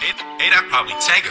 Hey, that probably Tango.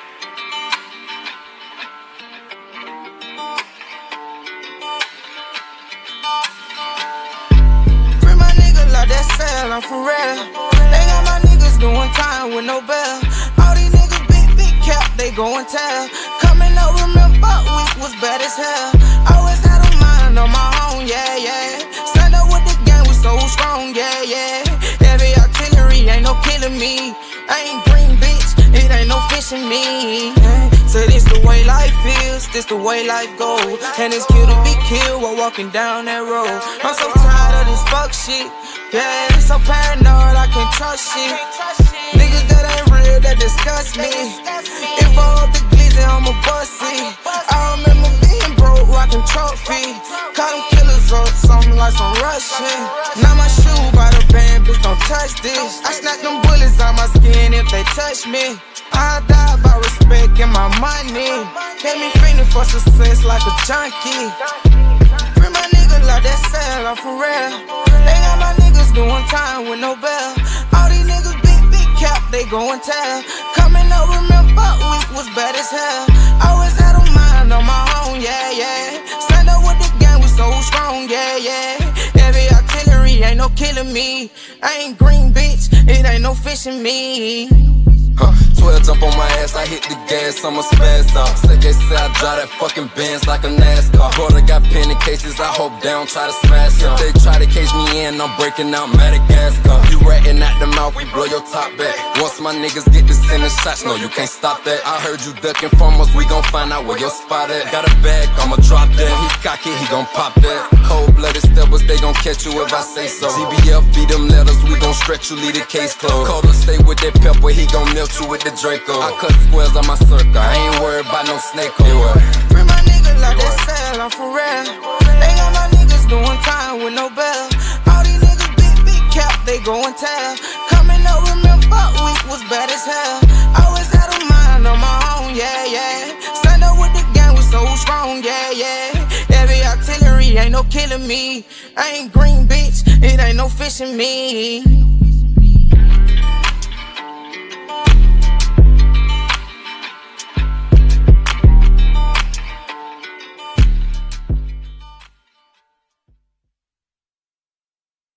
Free my nigga like that sale, I'm for real. They got my niggas doing time with no bail. All these niggas big cap, they go and tell. Coming up, remember week was bad as hell. Always had a mind on my own, yeah. Stand up with the gang, we so strong, yeah. Heavy artillery, ain't no killing me. I ain't green, bitch, it ain't no fishing me. So this the way life is, this the way life goes. And it's cute to be killed while walking down that road. I'm so tired of this fuck shit. Yeah, so paranoid, I can't trust shit. Niggas that ain't real, that disgust me. If I up the glizzy, I'ma bust it. I remember being broke, rocking trophy. Call them killers up, something like some Russian. Now my shoe by the band, bitch, don't touch this. I snap them bullets out my skin if they touch me. I die by respect and my money. Get me feeling for success like a junkie. Free my nigga like that sale, I'm for real. They got my niggas doing time with no bail. All these niggas big cap, they go and tell. Coming up, remember week was bad as hell. Always had a mind on my own, yeah. Stand up with the gang, we so strong, yeah. Heavy artillery, ain't no killing me. I ain't green, bitch, it ain't no fishing me. 12 jump on my ass, I hit the gas, I'ma spaz out. They say I drive that fucking Benz like a NASCAR. Brother got penny cases, I hope they don't try to smash them. If they try to cage me in, I'm breaking out Madagascar. You ratting out the mouth, we blow your top back. Once my niggas get to sending shots, no, you can't stop that. I heard you ducking from us, we gon' find out where your spot at. Got a bag, I'ma drop that. He cocky, he gon' pop that. Cold-blooded steppers, they gon' catch you if I say so. CBF beat them letters, we gon' stretch you, leave the case closed. Calder stay with that pepper, he gon' melt you with the Draco. I cut squares on my circle, I ain't worried about no snake hole. Free my nigga like that sale, I'm for real. They got my niggas doing time with no bail. All these niggas big cap, they go and tell. Coming up, remember week was bad as hell. Always had a mind on my own, yeah. Stand up with the gang, we so strong, yeah. Heavy artillery, ain't no killing me. I ain't green, bitch, it ain't no fishing me.